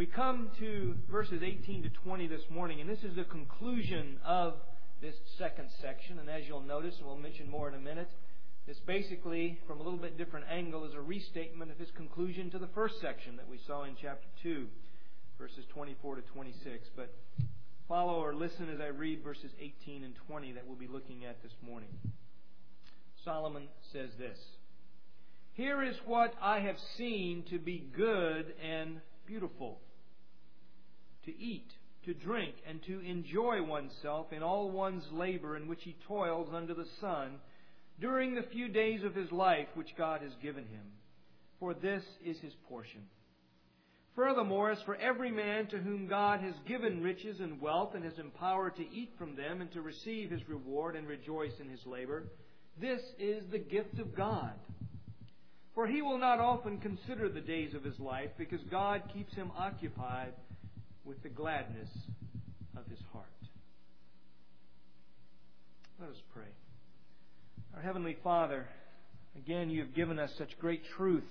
We come to verses 18 to 20 this morning, and this is the conclusion of this second section. And as you'll notice, and we'll mention more in a minute, this basically, from a little bit different angle, is a restatement of his conclusion to the first section that we saw in chapter 2, verses 24 to 26. But follow or listen as I read verses 18 and 20 that we'll be looking at this morning. Solomon says this: "Here is what I have seen to be good and beautiful, to eat, to drink, and to enjoy oneself in all one's labor in which he toils under the sun, during the few days of his life which God has given him. For this is his portion. Furthermore, as for every man to whom God has given riches and wealth and has empowered to eat from them and to receive his reward and rejoice in his labor, this is the gift of God. For he will not often consider the days of his life, because God keeps him occupied with the gladness of his heart." Let us pray. Our Heavenly Father, again, you have given us such great truth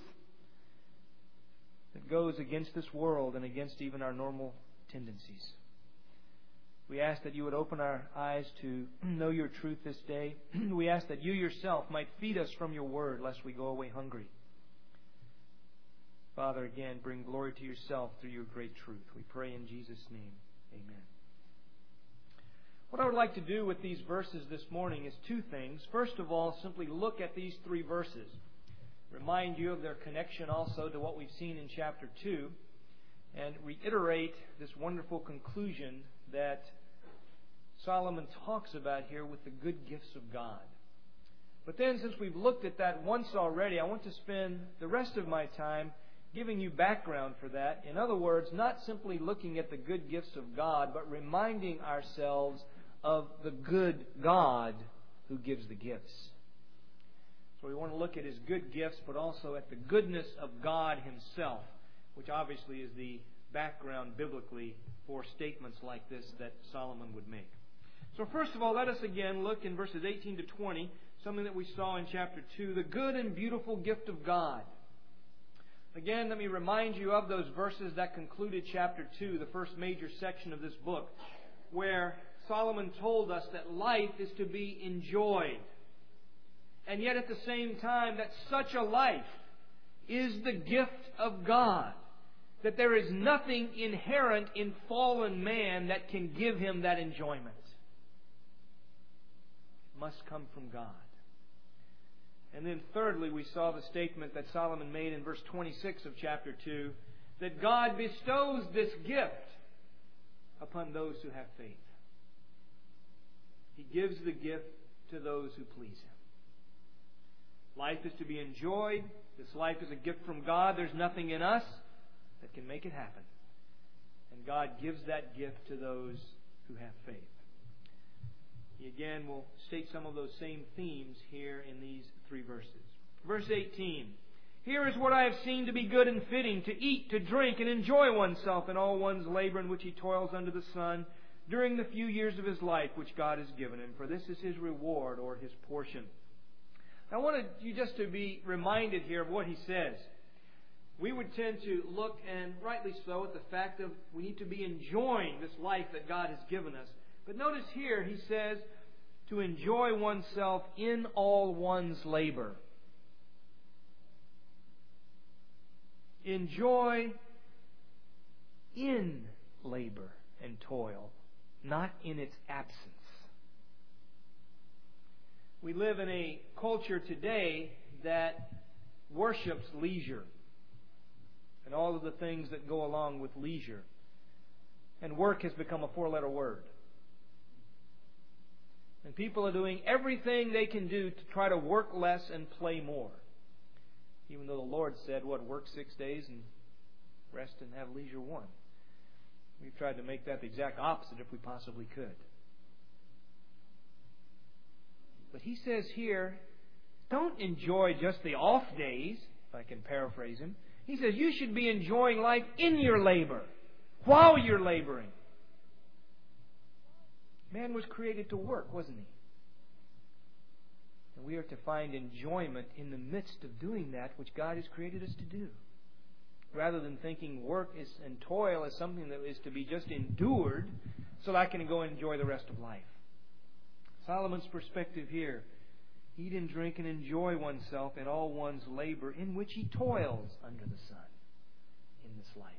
that goes against this world and against even our normal tendencies. We ask that you would open our eyes to know your truth this day. We ask that you yourself might feed us from your word, lest we go away hungry. Father, again, bring glory to yourself through your great truth. We pray in Jesus' name. Amen. What I would like to do with these verses this morning is two things. First of all, simply look at these three verses. Remind you of their connection also to what we've seen in chapter 2. And reiterate this wonderful conclusion that Solomon talks about here with the good gifts of God. But then, since we've looked at that once already, I want to spend the rest of my time giving you background for that. In other words, not simply looking at the good gifts of God, but reminding ourselves of the good God who gives the gifts. So we want to look at his good gifts, but also at the goodness of God himself, which obviously is the background biblically for statements like this that Solomon would make. So first of all, let us again look in verses 18 to 20, something that we saw in chapter 2, the good and beautiful gift of God. Again, let me remind you of those verses that concluded chapter 2, the first major section of this book, where Solomon told us that life is to be enjoyed. And yet at the same time that such a life is the gift of God. That there is nothing inherent in fallen man that can give him that enjoyment. It must come from God. And then thirdly, we saw the statement that Solomon made in verse 26 of chapter 2, that God bestows this gift upon those who have faith. He gives the gift to those who please him. Life is to be enjoyed. This life is a gift from God. There's nothing in us that can make it happen. And God gives that gift to those who have faith. He again will state some of those same themes here in these three verses. Verse 18. "Here is what I have seen to be good and fitting, to eat, to drink, and enjoy oneself in all one's labor in which he toils under the sun, during the few years of his life which God has given him, for this is his reward," or his portion. I wanted you just to be reminded here of what he says. We would tend to look, and rightly so, at the fact of we need to be enjoying this life that God has given us. But notice here he says to enjoy oneself in all one's labor. Enjoy in labor and toil, not in its absence. We live in a culture today that worships leisure and all of the things that go along with leisure. And work has become a four-letter word. And people are doing everything they can do to try to work less and play more. Even though the Lord said, work 6 days and rest and have leisure one. We've tried to make that the exact opposite if we possibly could. But he says here, don't enjoy just the off days, if I can paraphrase him. He says you should be enjoying life in your labor, while you're laboring. Man was created to work, wasn't he? And we are to find enjoyment in the midst of doing that which God has created us to do. rather than thinking work and toil is something that is to be just endured so that I can go enjoy the rest of life. Solomon's perspective here: eat and drink and enjoy oneself in all one's labor in which he toils under the sun in this life.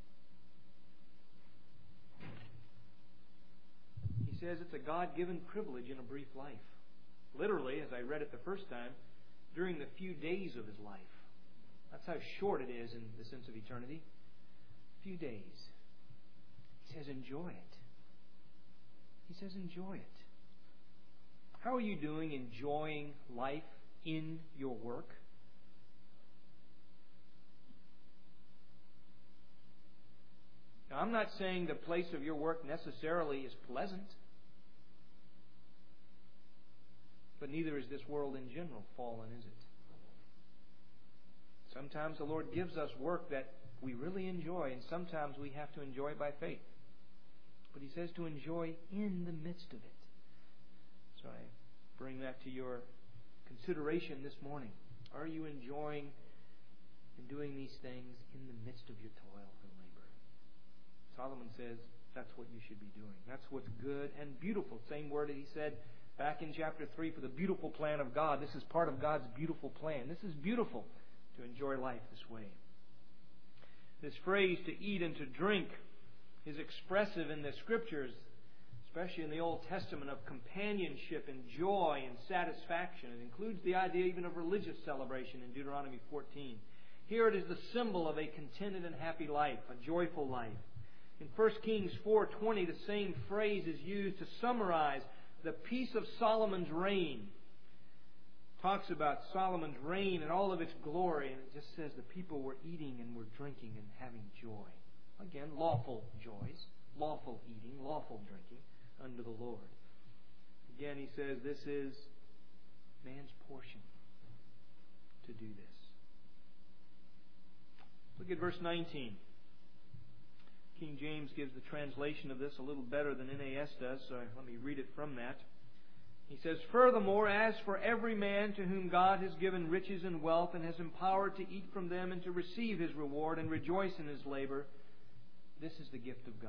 He says it's a God-given privilege in a brief life. Literally, as I read it the first time, during the few days of his life. That's how short it is in the sense of eternity. Few days. He says enjoy it. He says enjoy it. How are you doing enjoying life in your work? Now, I'm not saying the place of your work necessarily is pleasant, but neither is this world in general fallen, is it? Sometimes the Lord gives us work that we really enjoy, and sometimes we have to enjoy by faith. But He says to enjoy in the midst of it. So I bring that to your consideration this morning. Are you enjoying and doing these things in the midst of your toil and labor? Solomon says that's what you should be doing. That's what's good and beautiful. Same word that he said back in chapter 3 for the beautiful plan of God. This is part of God's beautiful plan. This is beautiful, to enjoy life this way. This phrase, to eat and to drink, is expressive in the Scriptures, especially in the Old Testament, of companionship and joy and satisfaction. It includes the idea even of religious celebration in Deuteronomy 14. Here it is the symbol of a contented and happy life, a joyful life. In 1 Kings 4:20, the same phrase is used to summarize the peace of Solomon's reign. Talks about Solomon's reign and all of its glory, and it just says the people were eating and were drinking and having joy. Again, lawful joys, lawful eating, lawful drinking under the Lord. Again, he says this is man's portion to do this. Look at verse 19. King James gives the translation of this a little better than NAS does, so let me read it from that. He says, "Furthermore, as for every man to whom God has given riches and wealth and has empowered to eat from them and to receive his reward and rejoice in his labor, this is the gift of God."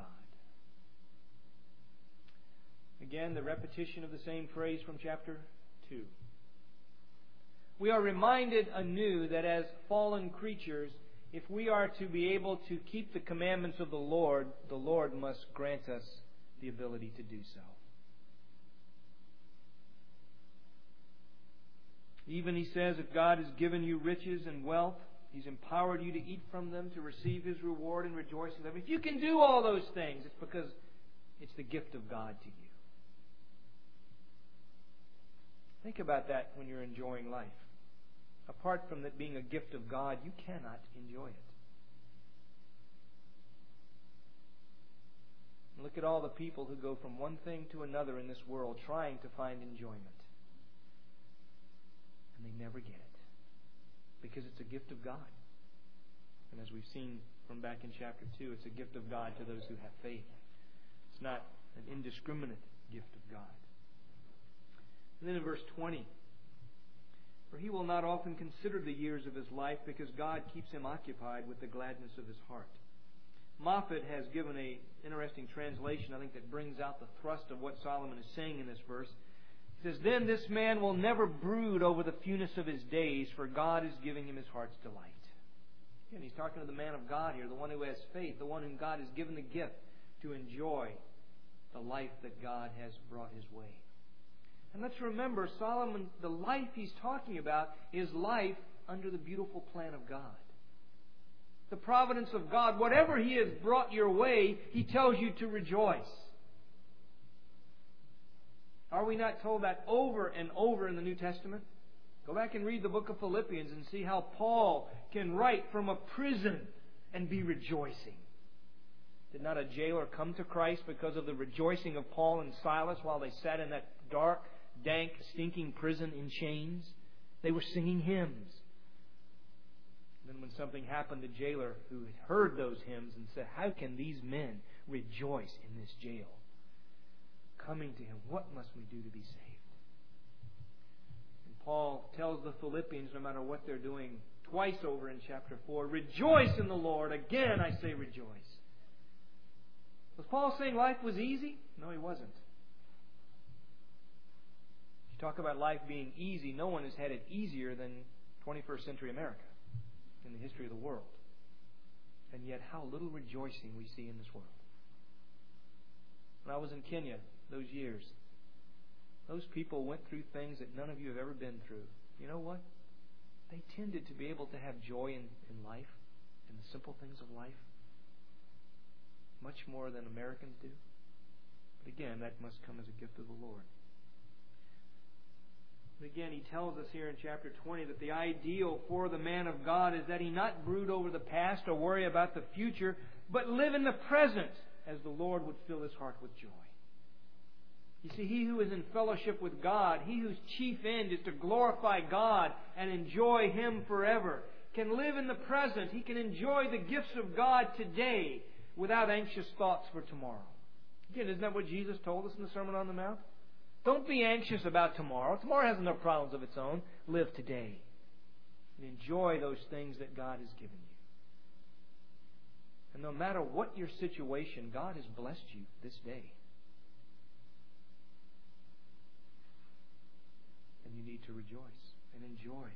Again, the repetition of the same phrase from chapter 2. We are reminded anew that as fallen creatures, if we are to be able to keep the commandments of the Lord must grant us the ability to do so. Even, he says, if God has given you riches and wealth, He's empowered you to eat from them, to receive His reward and rejoice in them. If you can do all those things, it's because it's the gift of God to you. Think about that when you're enjoying life. Apart from it being a gift of God, you cannot enjoy it. And look at all the people who go from one thing to another in this world trying to find enjoyment. And they never get it. Because it's a gift of God. And as we've seen from back in chapter 2, it's a gift of God to those who have faith. It's not an indiscriminate gift of God. And then in verse 20, "For he will not often consider the years of his life, because God keeps him occupied with the gladness of his heart." Moffat has given an interesting translation, I think, that brings out the thrust of what Solomon is saying in this verse. He says, "Then this man will never brood over the fewness of his days, for God is giving him his heart's delight." And he's talking to the man of God here, the one who has faith, the one whom God has given the gift to enjoy the life that God has brought his way. And let's remember, Solomon, the life he's talking about is life under the beautiful plan of God. The providence of God, whatever He has brought your way, He tells you to rejoice. Are we not told that over and over in the New Testament? Go back and read the book of Philippians and see how Paul can write from a prison and be rejoicing. Did not a jailer come to Christ because of the rejoicing of Paul and Silas while they sat in that dark, dank, stinking prison in chains? They were singing hymns. And then when something happened, the jailer who had heard those hymns and said, "How can these men rejoice in this jail?" Coming to him, "What must we do to be saved?" And Paul tells the Philippians, no matter what they're doing, twice over in chapter 4. Rejoice in the Lord. Again, I say rejoice. Was Paul saying life was easy? No, he wasn't. You talk about life being easy, no one has had it easier than 21st century America in the history of the world. And yet how little rejoicing we see in this world. When I was in Kenya those years, those people went through things that none of you have ever been through. You know what? They tended to be able to have joy in life, in the simple things of life, much more than Americans do. But again, that must come as a gift of the Lord. But again, he tells us here in chapter 20 that the ideal for the man of God is that he not brood over the past or worry about the future, but live in the present as the Lord would fill his heart with joy. You see, he who is in fellowship with God, he whose chief end is to glorify God and enjoy Him forever, can live in the present. He can enjoy the gifts of God today without anxious thoughts for tomorrow. Again, isn't that what Jesus told us in the Sermon on the Mount? Don't be anxious about tomorrow. Tomorrow has enough problems of its own. Live today and enjoy those things that God has given you. And no matter what your situation, God has blessed you this day. And you need to rejoice and enjoy.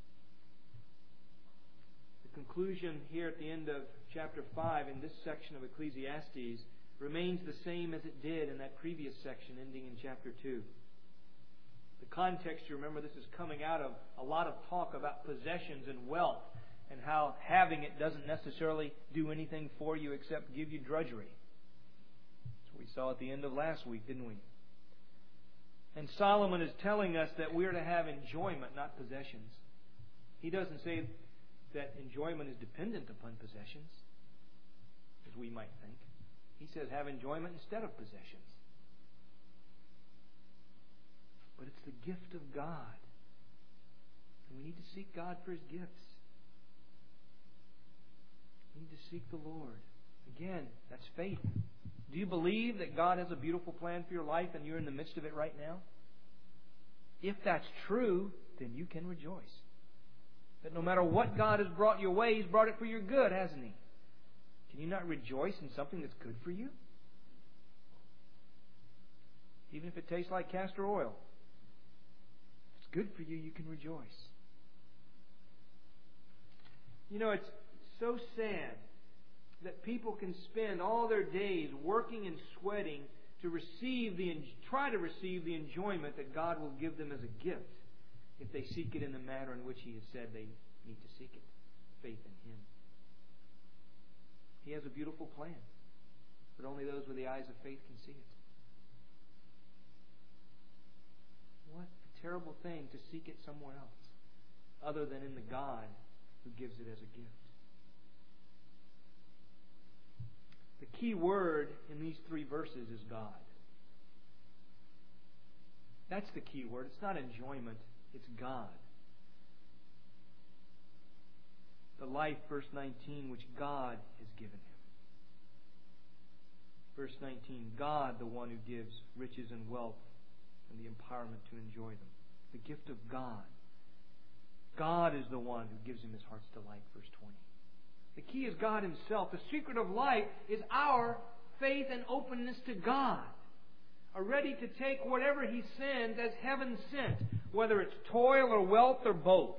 The conclusion here at the end of chapter 5 in this section of Ecclesiastes remains the same as it did in that previous section ending in chapter 2. The context, you remember, this is coming out of a lot of talk about possessions and wealth and how having it doesn't necessarily do anything for you except give you drudgery. That's what we saw at the end of last week, didn't we? And Solomon is telling us that we're to have enjoyment, not possessions. He doesn't say that enjoyment is dependent upon possessions, as we might think. He says have enjoyment instead of possessions. But it's the gift of God. And we need to seek God for His gifts. We need to seek the Lord. Again, that's faith. Do you believe that God has a beautiful plan for your life and you're in the midst of it right now? If that's true, then you can rejoice. That no matter what God has brought your way, He's brought it for your good, hasn't He? Can you not rejoice in something that's good for you? Even if it tastes like castor oil. If it's good for you, you can rejoice. You know, it's so sad that people can spend all their days working and sweating to try to receive the enjoyment that God will give them as a gift if they seek it in the manner in which He has said they need to seek it. Faith in Him. He has a beautiful plan, but only those with the eyes of faith can see it. What a terrible thing to seek it somewhere else other than in the God who gives it as a gift. The key word in these 3 verses is God. That's the key word. It's not enjoyment. It's God. The life, verse 19, which God has given him. Verse 19, God, the one who gives riches and wealth and the empowerment to enjoy them. The gift of God. God is the one who gives him his heart's delight, verse 20. The key is God Himself. The secret of life is our faith and openness to God. Are ready to take whatever He sends as heaven sent, whether it's toil or wealth or both.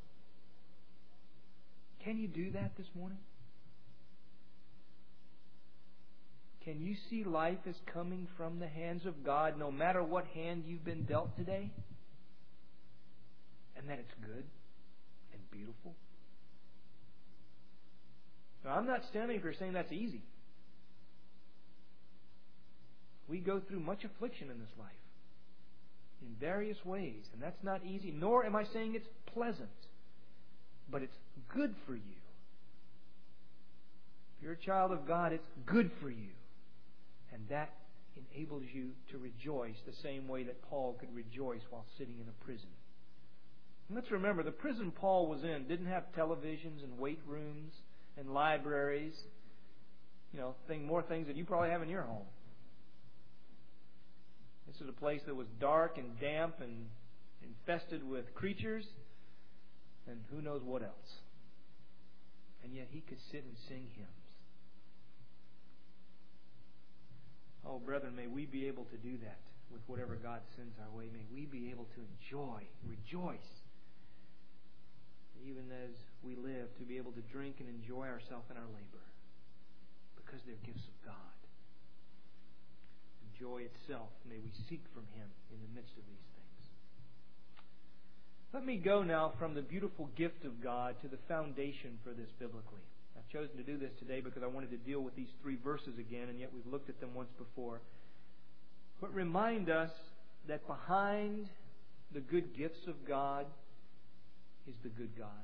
Can you do that this morning? Can you see life as coming from the hands of God no matter what hand you've been dealt today? And that it's good and beautiful? Now, I'm not standing here saying that's easy. We go through much affliction in this life in various ways, and that's not easy, nor am I saying it's pleasant, but it's good for you. If you're a child of God, it's good for you, and that enables you to rejoice the same way that Paul could rejoice while sitting in a prison. And let's remember, the prison Paul was in didn't have televisions and weight rooms and libraries, more things that you probably have in your home. This is a place that was dark and damp and infested with creatures. and who knows what else. And yet he could sit and sing hymns. Oh, brethren, may we be able to do that with whatever God sends our way. May we be able to enjoy, rejoice, even as we live, to be able to drink and enjoy ourselves in our labor, because they're gifts of God. And joy itself, may we seek from Him in the midst of these things. Let me go now from the beautiful gift of God to the foundation for this biblically. I've chosen to do this today because I wanted to deal with these three verses again, and yet we've looked at them once before. But remind us that behind the good gifts of God is the good God.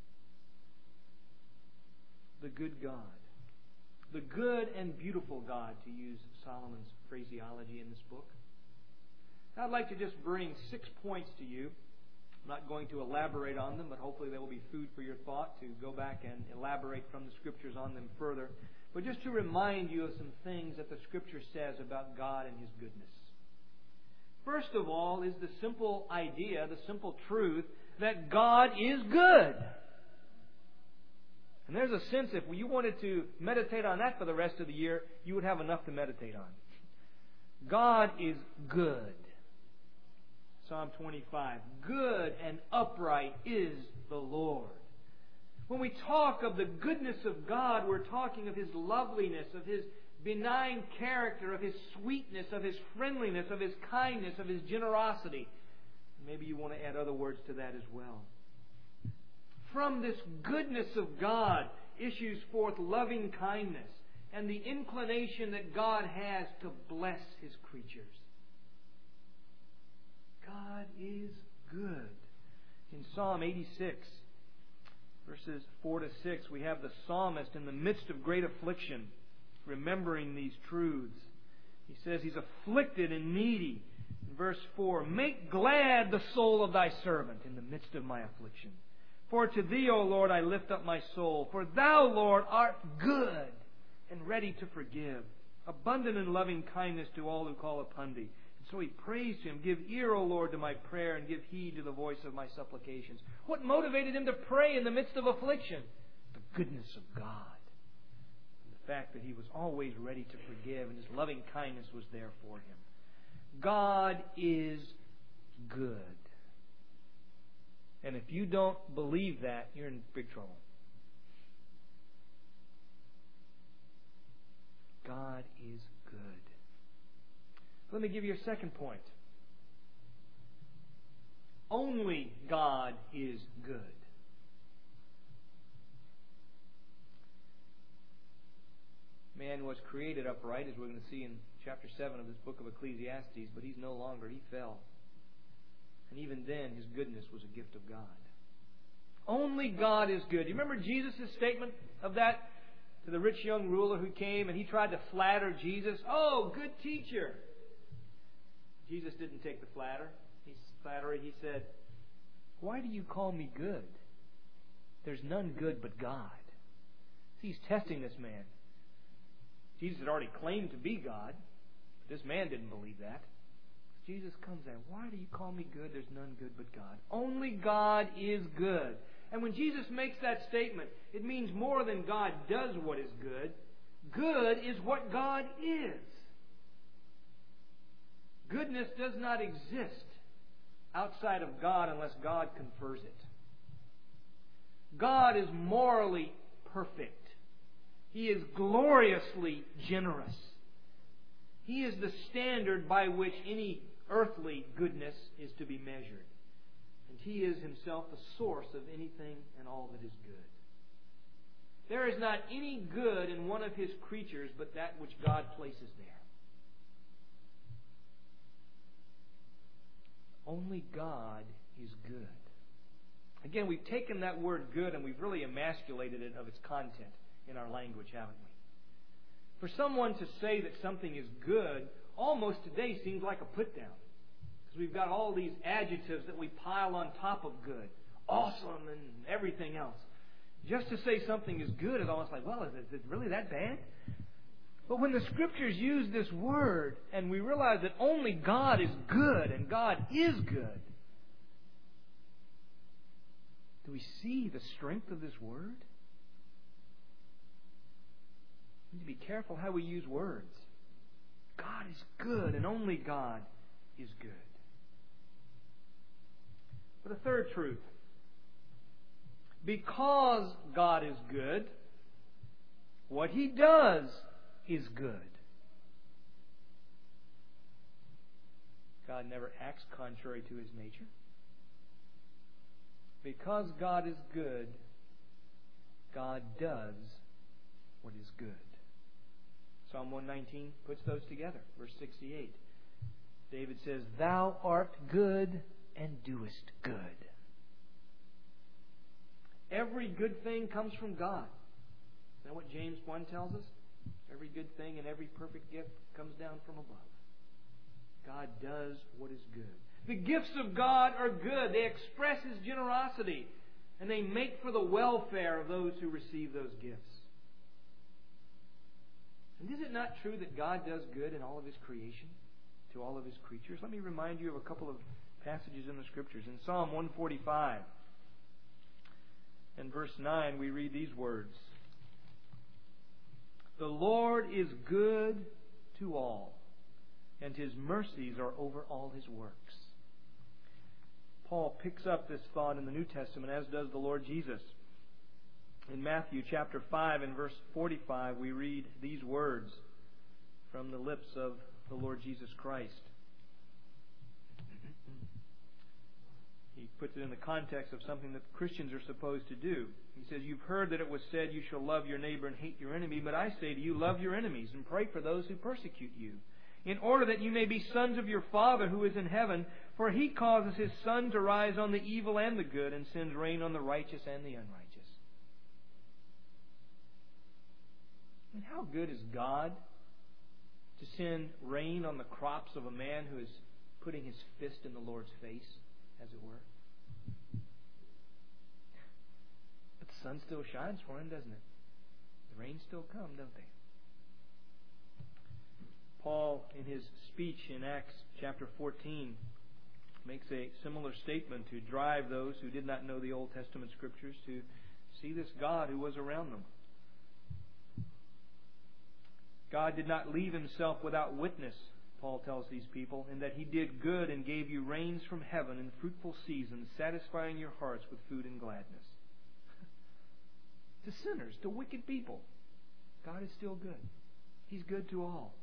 The good God. The good and beautiful God, to use Solomon's phraseology in this book. I'd like to just bring 6 points to you. I'm not going to elaborate on them, but hopefully they will be food for your thought to go back and elaborate from the Scriptures on them further. But just to remind you of some things that the Scripture says about God and His goodness. First of all is the simple idea, the simple truth, that God is good. And there's a sense, if you wanted to meditate on that for the rest of the year, you would have enough to meditate on. God is good. Psalm 25. Good and upright is the Lord. When we talk of the goodness of God, we're talking of His loveliness, of His benign character, of His sweetness, of His friendliness, of His kindness, of His generosity. Maybe you want to add other words to that as well. From this goodness of God issues forth loving kindness and the inclination that God has to bless His creatures. God is good. In Psalm 86, verses 4 to 6, we have the psalmist in the midst of great affliction, remembering these truths. He says he's afflicted and needy. In verse 4, make glad the soul of thy servant in the midst of my affliction. For to Thee, O Lord, I lift up my soul. For Thou, Lord, art good and ready to forgive, abundant in loving kindness to all who call upon Thee. And so he prays to Him, give ear, O Lord, to my prayer, and give heed to the voice of my supplications. What motivated him to pray in the midst of affliction? The goodness of God. The fact that He was always ready to forgive, and His loving kindness was there for him. God is good. And if you don't believe that, you're in big trouble. God is good. Let me give you a second point. Only God is good. Man was created upright, as we're going to see in chapter 7 of this book of Ecclesiastes, but he's no longer. He fell. And even then, His goodness was a gift of God. Only God is good. You remember Jesus' statement of that to the rich young ruler who came and he tried to flatter Jesus? Oh, good teacher. Jesus didn't take the flattery. He said, why do you call me good? There's none good but God. See, He's testing this man. Jesus had already claimed to be God. But this man didn't believe that. Jesus comes in. Why do you call me good? There's none good but God. Only God is good. And when Jesus makes that statement, it means more than God does what is good. Good is what God is. Goodness does not exist outside of God unless God confers it. God is morally perfect. He is gloriously generous. He is the standard by which any earthly goodness is to be measured. And He is Himself the source of anything and all that is good. There is not any good in one of His creatures but that which God places there. Only God is good. Again, we've taken that word good and we've really emasculated it of its content in our language, haven't we? For someone to say that something is good almost today seems like a put-down. Because we've got all these adjectives that we pile on top of good. Awesome and everything else. Just to say something is good is almost like, well, is it really that bad? But when the Scriptures use this word and we realize that only God is good and God is good, do we see the strength of this Word? We need to be careful how we use words. God is good, and only God is good. But a third truth. Because God is good, what He does is good. God never acts contrary to His nature. Because God is good, God does what is good. Psalm 119 puts those together. Verse 68. David says, Thou art good and doest good. Every good thing comes from God. Isn't that what James 1 tells us? Every good thing and every perfect gift comes down from above. God does what is good. The gifts of God are good. They express His generosity, and they make for the welfare of those who receive those gifts. And is it not true that God does good in all of His creation, to all of His creatures? Let me remind you of a couple of passages in the Scriptures. In Psalm 145 and verse 9, we read these words. The Lord is good to all, and His mercies are over all His works. Paul picks up this thought in the New Testament, as does the Lord Jesus. In Matthew chapter 5 and verse 45, we read these words from the lips of the Lord Jesus Christ. He puts it in the context of something that Christians are supposed to do. He says, You've heard that it was said, You shall love your neighbor and hate your enemy. But I say to you, love your enemies and pray for those who persecute you, in order that you may be sons of your Father who is in heaven. For He causes His sun to rise on the evil and the good, and sends rain on the righteous and the unrighteous. And how good is God to send rain on the crops of a man who is putting his fist in the Lord's face, as it were? But the sun still shines for him, doesn't it? The rains still come, don't they? Paul, in his speech in Acts chapter 14, makes a similar statement to drive those who did not know the Old Testament Scriptures to see this God who was around them. God did not leave Himself without witness, Paul tells these people, in that He did good and gave you rains from heaven in fruitful seasons, satisfying your hearts with food and gladness. To sinners, to wicked people, God is still good. He's good to all.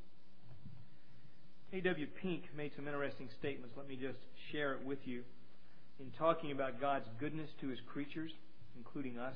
A.W. Pink made some interesting statements. Let me just share it with you. In talking about God's goodness to His creatures, including us,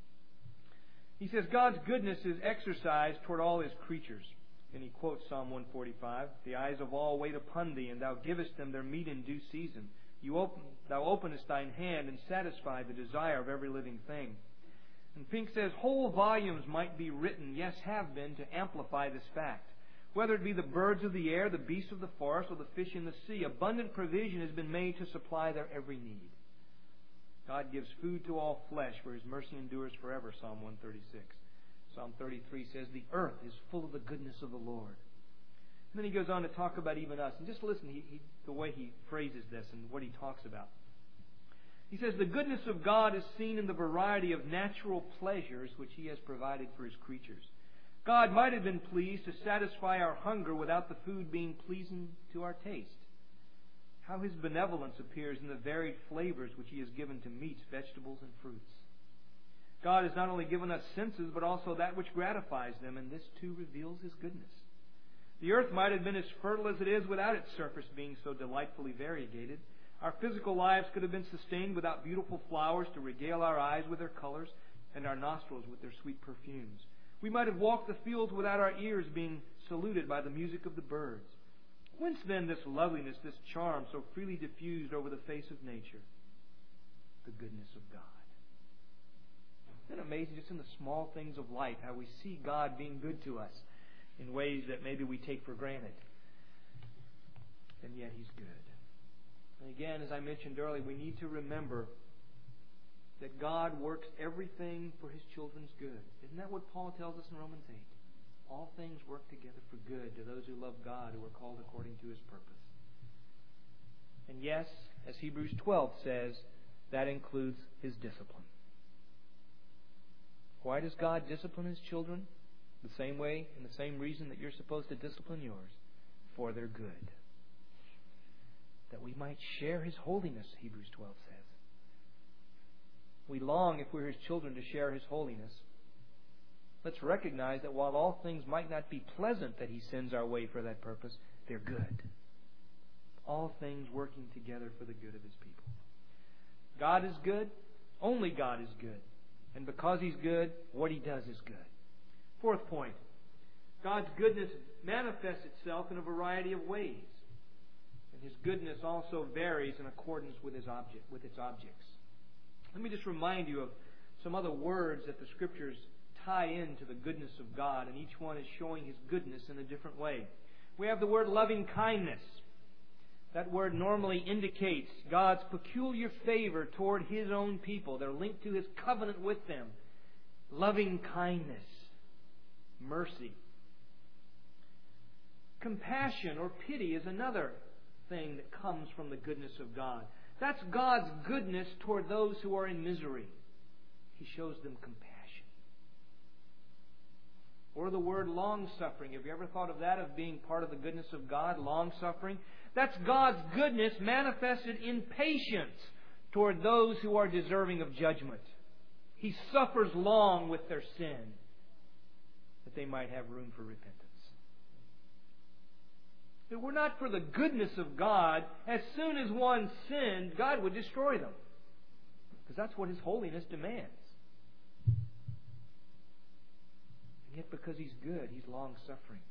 he says, God's goodness is exercised toward all His creatures. And he quotes Psalm 145, The eyes of all wait upon Thee, and Thou givest them their meat in due season. Thou openest Thine hand, and satisfy the desire of every living thing. And Pink says, whole volumes might be written, yes, have been, to amplify this fact. Whether it be the birds of the air, the beasts of the forest, or the fish in the sea, abundant provision has been made to supply their every need. God gives food to all flesh, for His mercy endures forever, Psalm 136. Psalm 33 says, the earth is full of the goodness of the Lord. And then he goes on to talk about even us. And just listen the way he phrases this and what he talks about. He says, the goodness of God is seen in the variety of natural pleasures which He has provided for His creatures. God might have been pleased to satisfy our hunger without the food being pleasing to our taste. How His benevolence appears in the varied flavors which He has given to meats, vegetables, and fruits. God has not only given us senses, but also that which gratifies them, and this too reveals His goodness. The earth might have been as fertile as it is without its surface being so delightfully variegated. Our physical lives could have been sustained without beautiful flowers to regale our eyes with their colors and our nostrils with their sweet perfumes. We might have walked the fields without our ears being saluted by the music of the birds. Whence then this loveliness, this charm so freely diffused over the face of nature? The goodness of God. Isn't it amazing just in the small things of life how we see God being good to us in ways that maybe we take for granted? And yet He's good. And again, as I mentioned earlier, we need to remember that God works everything for His children's good. Isn't that what Paul tells us in Romans 8? All things work together for good to those who love God, who are called according to His purpose. And yes, as Hebrews 12 says, that includes His discipline. Why does God discipline His children? The same way and the same reason that you're supposed to discipline yours. For their good. That we might share His holiness, Hebrews 12 says. We long, if we're His children, to share His holiness. Let's recognize that while all things might not be pleasant that He sends our way for that purpose, they're good. All things working together for the good of His people. God is good. Only God is good. And because He's good, what He does is good. Fourth point. God's goodness manifests itself in a variety of ways. And His goodness also varies in accordance with its objects. Let me just remind you of some other words that the Scriptures tie into the goodness of God, and each one is showing His goodness in a different way. We have the word loving kindness. That word normally indicates God's peculiar favor toward His own people. They're linked to His covenant with them. Loving kindness. Mercy. Compassion or pity is another thing that comes from the goodness of God. That's God's goodness toward those who are in misery. He shows them compassion. Or the word long-suffering. Have you ever thought of that, of being part of the goodness of God? Long-suffering. That's God's goodness manifested in patience toward those who are deserving of judgment. He suffers long with their sin, that they might have room for repentance. If it were not for the goodness of God, as soon as one sinned, God would destroy them. Because that's what His holiness demands. And yet because He's good, He's long-suffering.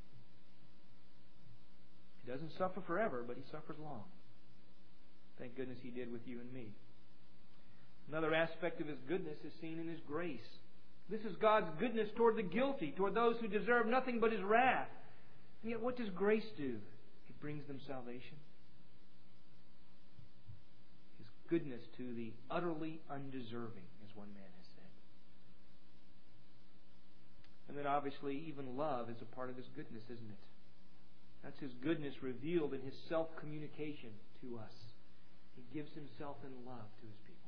He doesn't suffer forever, but He suffers long. Thank goodness He did with you and me. Another aspect of His goodness is seen in His grace. This is God's goodness toward the guilty, toward those who deserve nothing but His wrath. And yet what does grace do? It brings them salvation. His goodness to the utterly undeserving, as one man has said. And then obviously even love is a part of His goodness, isn't it? That's His goodness revealed in His self-communication to us. He gives Himself in love to His people.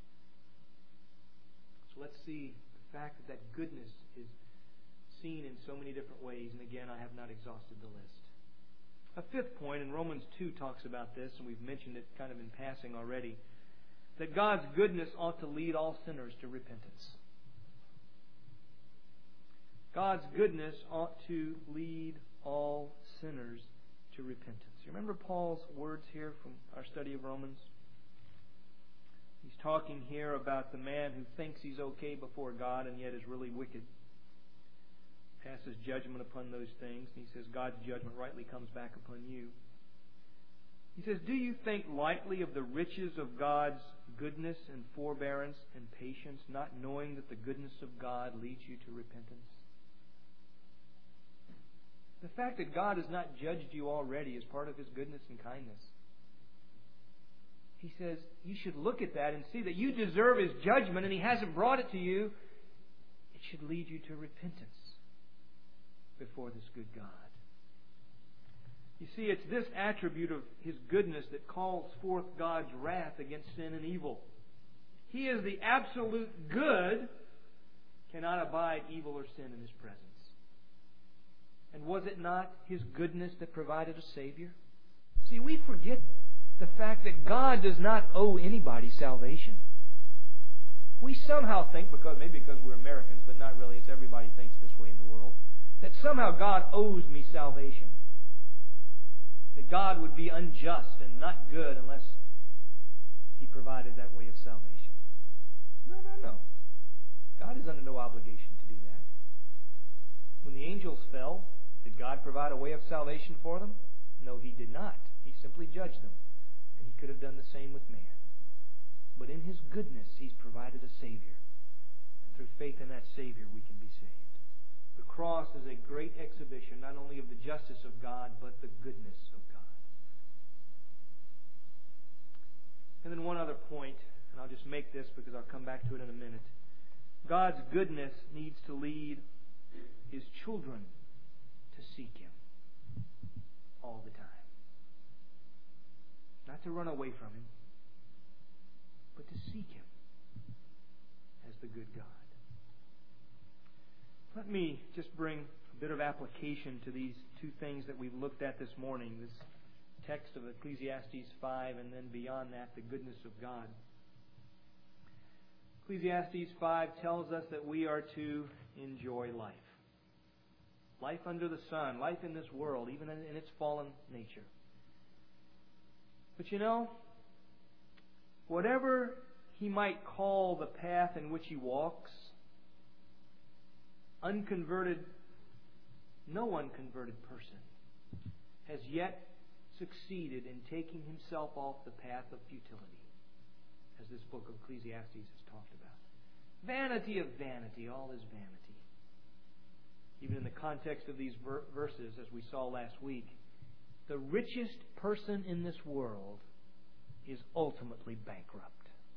So let's see the fact that goodness is seen in so many different ways. And again, I have not exhausted the list. A fifth point, and Romans 2 talks about this, and we've mentioned it kind of in passing already, that God's goodness ought to lead all sinners to repentance. God's goodness ought to lead all sinners to repentance. You remember Paul's words here from our study of Romans? He's talking here about the man who thinks he's okay before God and yet is really wicked. Passes judgment upon those things. And he says God's judgment rightly comes back upon you. He says, do you think lightly of the riches of God's goodness and forbearance and patience, not knowing that the goodness of God leads you to repentance? The fact that God has not judged you already is part of His goodness and kindness. He says you should look at that and see that you deserve His judgment and He hasn't brought it to you. It should lead you to repentance before this good God. You see, it's this attribute of His goodness that calls forth God's wrath against sin and evil. He is the absolute good, cannot abide evil or sin in His presence. And was it not His goodness that provided a Savior? See, we forget the fact that God does not owe anybody salvation. We somehow think, maybe because we're Americans, but not really, it's everybody thinks this way in the world, that somehow God owes me salvation. That God would be unjust and not good unless He provided that way of salvation. No. God is under no obligation to do that. When the angels fell, did God provide a way of salvation for them? No, He did not. He simply judged them. And He could have done the same with man. But in His goodness, He's provided a Savior. And through faith in that Savior, we can be saved. The cross is a great exhibition, not only of the justice of God, but the goodness of God. And then one other point, and I'll just make this because I'll come back to it in a minute. God's goodness needs to lead His children to seek Him all the time. Not to run away from Him. but to seek Him as the good God. Let me just bring a bit of application to these two things that we've looked at this morning. This text of Ecclesiastes 5 and then beyond that, the goodness of God. Ecclesiastes 5 tells us that we are to enjoy life. Life under the sun, life in this world, even in its fallen nature. But you know, whatever he might call the path in which he walks, no unconverted person has yet succeeded in taking himself off the path of futility, as this book of Ecclesiastes has talked about. Vanity of vanity, all is vanity. Even in the context of these verses, as we saw last week, the richest person in this world is ultimately bankrupt.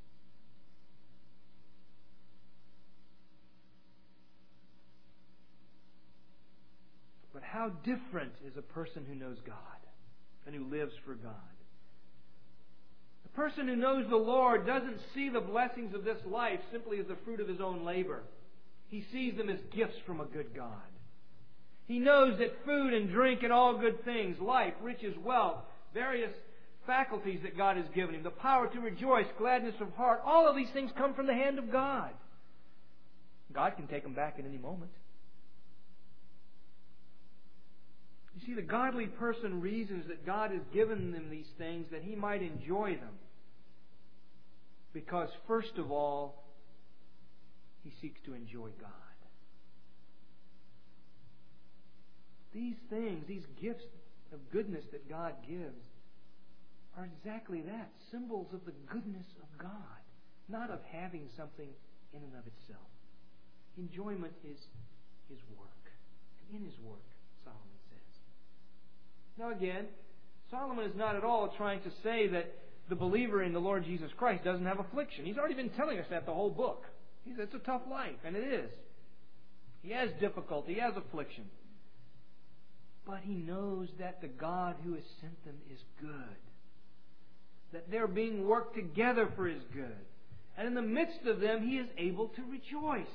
But how different is a person who knows God and who lives for God? The person who knows the Lord doesn't see the blessings of this life simply as the fruit of his own labor. He sees them as gifts from a good God. He knows that food and drink and all good things, life, riches, wealth, various faculties that God has given him, the power to rejoice, gladness of heart, all of these things come from the hand of God. God can take them back at any moment. You see, the godly person reasons that God has given them these things that he might enjoy them. Because, first of all, he seeks to enjoy God. These things, these gifts of goodness that God gives, are exactly that, symbols of the goodness of God, not of having something in and of itself. Enjoyment is His work. And in His work, Solomon says. Now again, Solomon is not at all trying to say that the believer in the Lord Jesus Christ doesn't have affliction. He's already been telling us that the whole book. He says it's a tough life, and it is. He has difficulty, he has affliction. But he knows that the God who has sent them is good. That they're being worked together for His good. And in the midst of them, He is able to rejoice.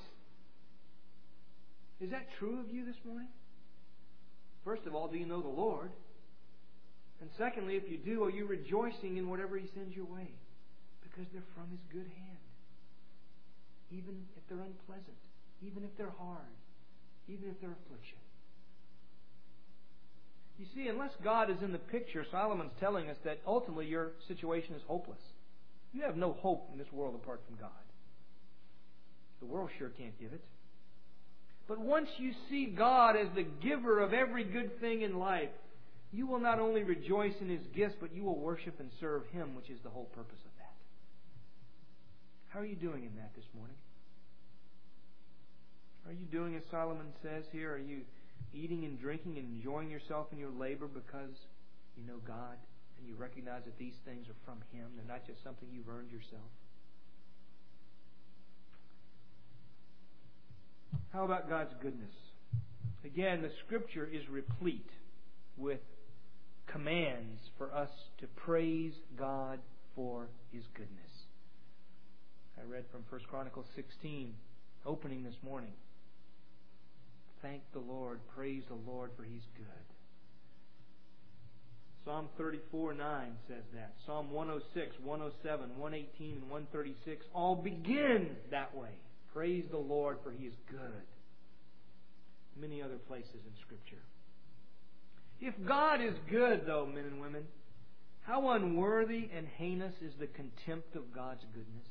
Is that true of you this morning? First of all, do you know the Lord? And secondly, if you do, are you rejoicing in whatever He sends your way? Because they're from His good hand. Even if they're unpleasant. Even if they're hard. Even if they're affliction. You see, unless God is in the picture, Solomon's telling us that ultimately your situation is hopeless. You have no hope in this world apart from God. The world sure can't give it. But once you see God as the giver of every good thing in life, you will not only rejoice in His gifts, but you will worship and serve Him, which is the whole purpose of that. How are you doing in that this morning? Are you doing as Solomon says here? Are you eating and drinking and enjoying yourself in your labor because you know God and you recognize that these things are from Him? They're not just something you've earned yourself. How about God's goodness? Again, the Scripture is replete with commands for us to praise God for His goodness. I read from 1 Chronicles 16, opening this morning. Thank the Lord, praise the Lord, for He's good. Psalm 34:9 says that. Psalm 106, 107, 118, and 136 all begin that way. Praise the Lord, for He is good. Many other places in Scripture. If God is good, though, men and women, how unworthy and heinous is the contempt of God's goodness?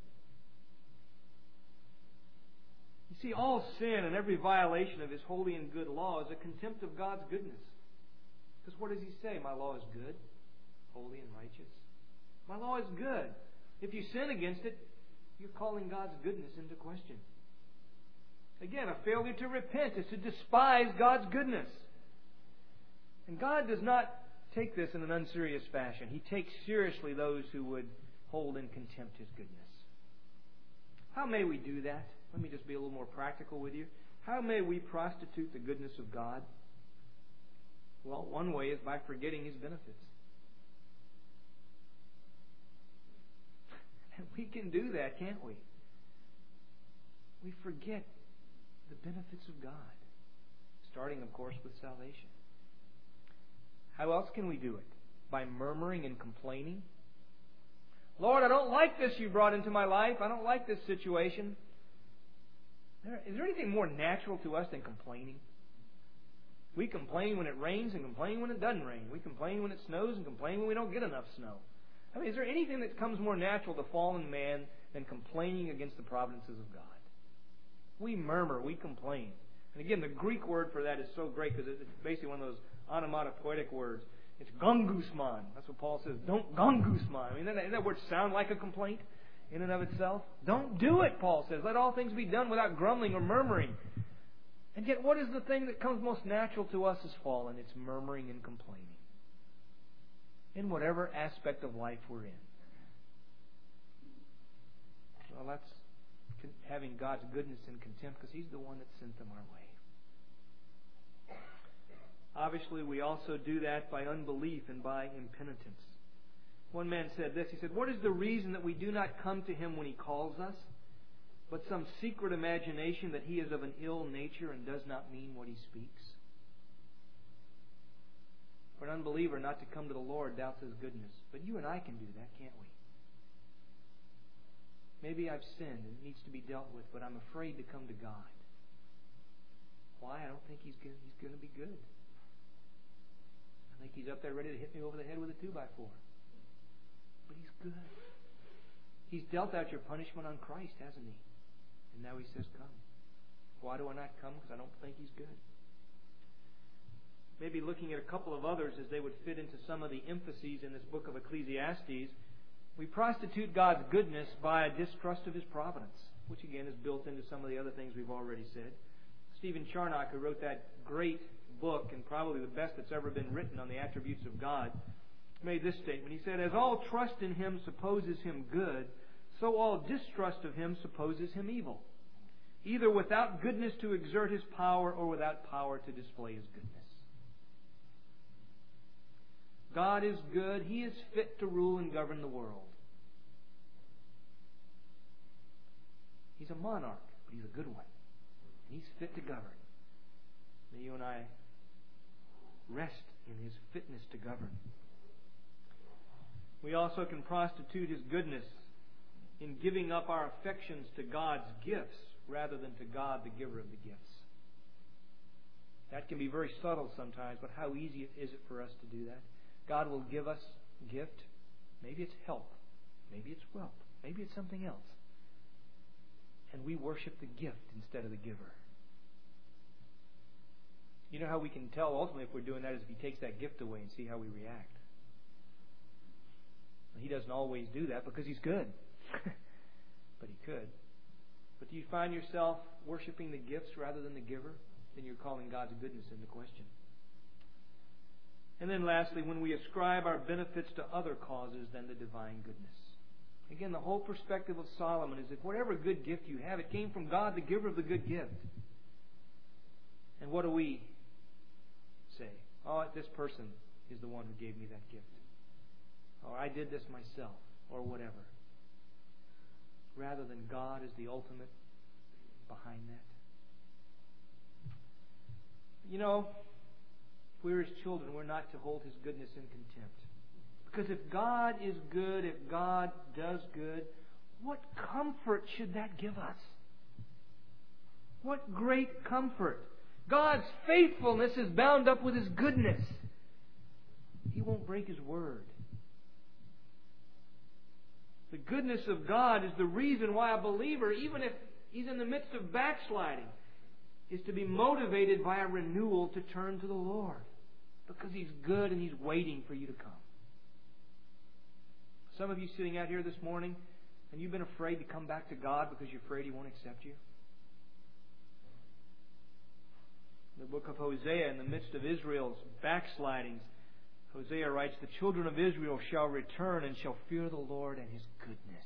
You see, all sin and every violation of His holy and good law is a contempt of God's goodness. Because what does He say? My law is good, holy, and righteous. My law is good. If you sin against it, you're calling God's goodness into question. Again, a failure to repent is to despise God's goodness. And God does not take this in an unserious fashion. He takes seriously those who would hold in contempt His goodness. How may we do that? Let me just be a little more practical with you. How may we prostitute the goodness of God? Well, one way is by forgetting His benefits. We can do that, can't we? We forget the benefits of God, starting, of course, with salvation. How else can we do it? By murmuring and complaining? Lord, I don't like this you brought into my life. I don't like this situation. Is there anything more natural to us than complaining? We complain when it rains and complain when it doesn't rain. We complain when it snows and complain when we don't get enough snow. I mean, is there anything that comes more natural to fallen man than complaining against the providences of God? We murmur, we complain. And again, the Greek word for that is so great because it's basically one of those onomatopoetic words. It's gongusman. That's what Paul says. Don't gongusman. I mean, doesn't that word sound like a complaint in and of itself? Don't do it, Paul says. Let all things be done without grumbling or murmuring. And yet, what is the thing that comes most natural to us as fallen? It's murmuring and complaining. In whatever aspect of life we're in. Well, that's having God's goodness in contempt because He's the one that sent them our way. Obviously, we also do that by unbelief and by impenitence. One man said this. He said, "What is the reason that we do not come to Him when He calls us, but some secret imagination that He is of an ill nature and does not mean what He speaks?" For an unbeliever not to come to the Lord doubts His goodness. But you and I can do that, can't we? Maybe I've sinned and it needs to be dealt with, but I'm afraid to come to God. Why? I don't think He's going to be good. I think He's up there ready to hit me over the head with a 2x4. But He's good. He's dealt out your punishment on Christ, hasn't He? And now He says, come. Why do I not come? Because I don't think He's good. Maybe looking at a couple of others as they would fit into some of the emphases in this book of Ecclesiastes, we prostitute God's goodness by a distrust of His providence, which again is built into some of the other things we've already said. Stephen Charnock, who wrote that great book, and probably the best that's ever been written on the attributes of God, made this statement. He said, "As all trust in Him supposes Him good, so all distrust of Him supposes Him evil, either without goodness to exert His power or without power to display His goodness." God is good. He is fit to rule and govern the world. He's a monarch, but He's a good one. And He's fit to govern. May you and I rest in His fitness to govern. We also can prostitute His goodness in giving up our affections to God's gifts rather than to God, the giver of the gifts. That can be very subtle sometimes, but how easy is it for us to do that? God will give us a gift. Maybe it's help. Maybe it's wealth. Maybe it's something else. And we worship the gift instead of the giver. You know how we can tell ultimately if we're doing that is if He takes that gift away and see how we react. He doesn't always do that because He's good. But He could. But do you find yourself worshiping the gifts rather than the giver? Then you're calling God's goodness into question. And then lastly, when we ascribe our benefits to other causes than the divine goodness. Again, the whole perspective of Solomon is if whatever good gift you have, it came from God, the giver of the good gift. And what do we say? Oh, this person is the one who gave me that gift. Or I did this myself, or whatever. Rather than God is the ultimate behind that. You know, if we're His children, we're not to hold His goodness in contempt. Because if God is good, if God does good, what comfort should that give us? What great comfort. God's faithfulness is bound up with His goodness. He won't break His word. The goodness of God is the reason why a believer, even if he's in the midst of backsliding, is to be motivated by a renewal to turn to the Lord. Because He's good and He's waiting for you to come. Some of you sitting out here this morning, and you've been afraid to come back to God because you're afraid He won't accept you. In the book of Hosea, in the midst of Israel's backslidings, Hosea writes, "The children of Israel shall return and shall fear the Lord and His goodness."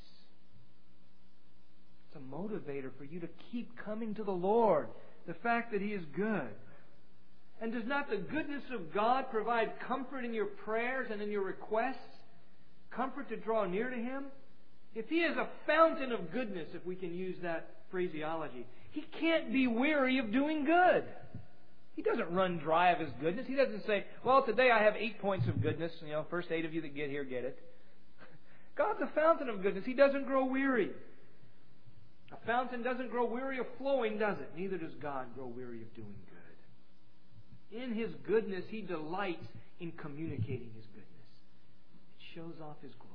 It's a motivator for you to keep coming to the Lord. The fact that He is good. And does not the goodness of God provide comfort in your prayers and in your requests? Comfort to draw near to Him? if He is a fountain of goodness, if we can use that phraseology, He can't be weary of doing good. He doesn't run dry of His goodness. He doesn't say, well, today I have 8 points of goodness. First 8 of you that get here get it. God's a fountain of goodness. He doesn't grow weary. A fountain doesn't grow weary of flowing, does it? Neither does God grow weary of doing good. In His goodness, He delights in communicating His goodness. It shows off His glory.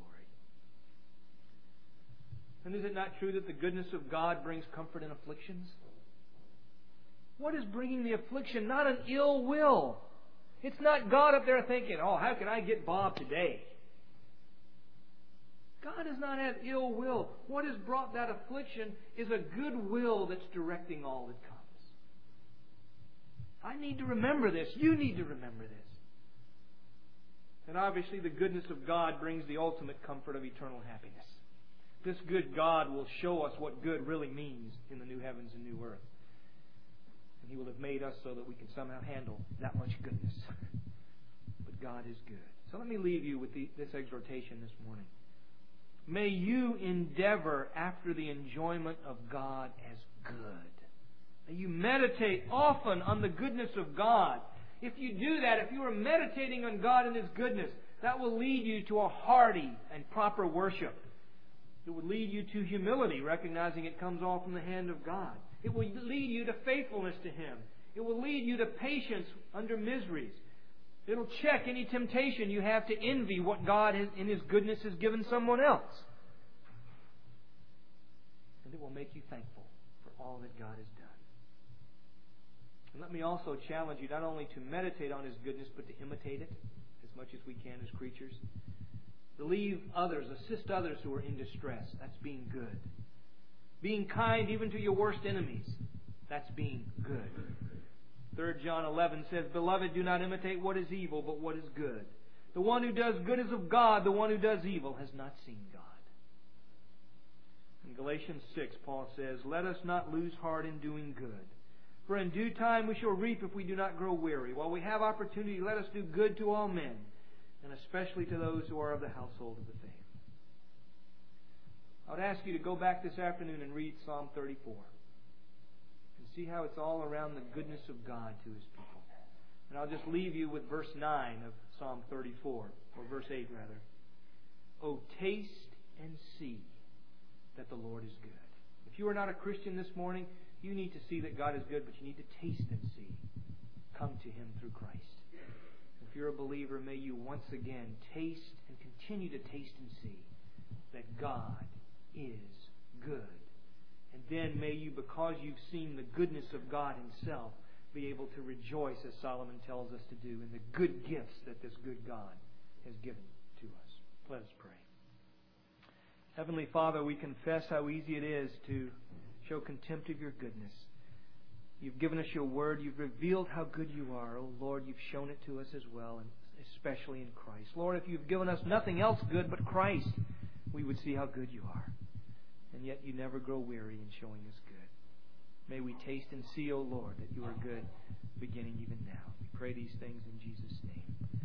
And is it not true that the goodness of God brings comfort in afflictions? What is bringing the affliction? Not an ill will. It's not God up there thinking, oh, how can I get Bob today? God has not had ill will. What has brought that affliction is a good will that's directing all that comes. I need to remember this. You need to remember this. And obviously the goodness of God brings the ultimate comfort of eternal happiness. This good God will show us what good really means in the new heavens and new earth. And He will have made us so that we can somehow handle that much goodness. But God is good. So let me leave you with this exhortation this morning. May you endeavor after the enjoyment of God as good. May you meditate often on the goodness of God. If you do that, if you are meditating on God and His goodness, that will lead you to a hearty and proper worship. It will lead you to humility, recognizing it comes all from the hand of God. It will lead you to faithfulness to Him. It will lead you to patience under miseries. It'll check any temptation you have to envy what God in His goodness has given someone else. And it will make you thankful for all that God has done. And let me also challenge you not only to meditate on His goodness, but to imitate it as much as we can as creatures. Relieve others, assist others who are in distress. That's being good. Being kind even to your worst enemies. That's being good. 3 John 11 says, Beloved, do not imitate what is evil, but what is good. The one who does good is of God. The one who does evil has not seen God. In Galatians 6, Paul says, Let us not lose heart in doing good. For in due time we shall reap if we do not grow weary. While we have opportunity, let us do good to all men, and especially to those who are of the household of the faith. I would ask you to go back this afternoon and read Psalm 34. And see how it's all around the goodness of God to His people. And I'll just leave you with verse 9 of Psalm 34, or verse 8 rather. Oh, taste and see that the Lord is good. If you are not a Christian this morning, you need to see that God is good, but you need to taste and see. Come to Him through Christ. If you're a believer, may you once again taste and continue to taste and see that God is good. And then may you, because you've seen the goodness of God Himself, be able to rejoice, as Solomon tells us to do, in the good gifts that this good God has given to us. Let us pray. Heavenly Father, we confess how easy it is to show contempt of Your goodness. You've given us Your Word. You've revealed how good You are. Oh Lord, You've shown it to us as well, and especially in Christ. Lord, if You've given us nothing else good but Christ, we would see how good You are. And yet You never grow weary in showing us good. May we taste and see, O Lord, that You are good, beginning even now. We pray these things in Jesus' name.